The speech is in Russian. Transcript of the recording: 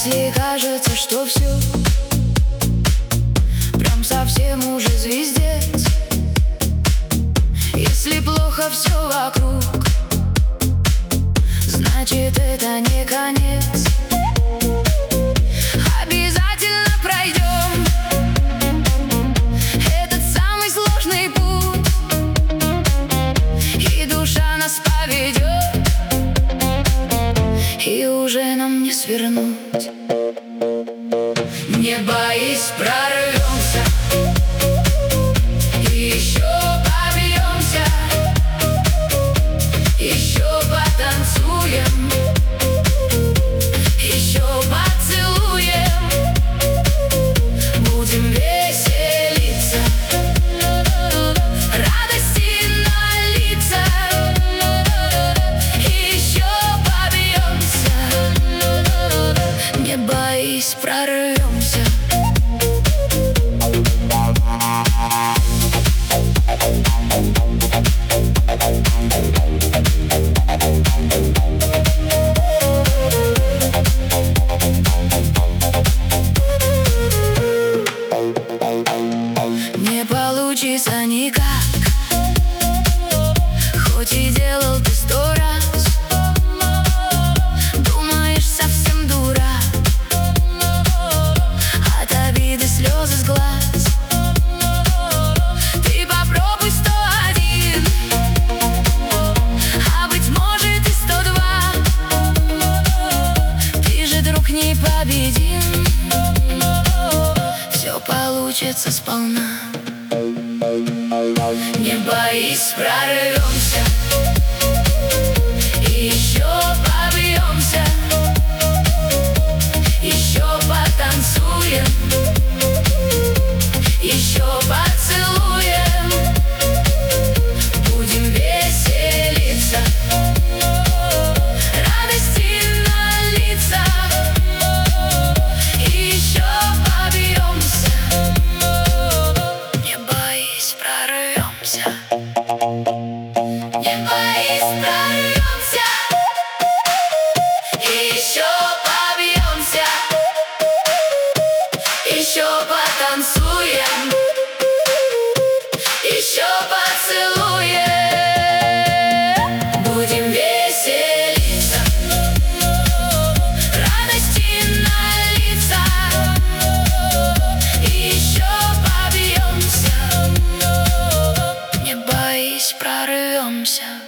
Если кажется, что все прям совсем уже звездец, если плохо все вокруг, значит это не конец. Обязательно пройдем этот самый сложный путь, и душа нас поведет, и уже нам не свернуть. Не боись, прорвемся, и еще побьемся, еще потанцуем, еще поцелуем, будем веселиться, радости на лицах, еще побьемся. Не боись, прорвемся. Не получится никак, хоть и делал ты 100 раз. Думаешь, совсем дурак, от обиды слезы с глаз. Ты попробуй 101, а быть может и 102. Ты же, друг, непобедим, все получится сполна. Не боись, прорвемся, и еще побьемся, еще потанцуем, еще поцелуем, будем веселиться, радости на лицах, еще побьемся. Не боись, прорвемся. Не боись, прорвемся, и еще побьемся, еще потанцуем, еще поцелуем, будем веселиться, радости на лицах, еще побьемся. Не боись, прорвемся.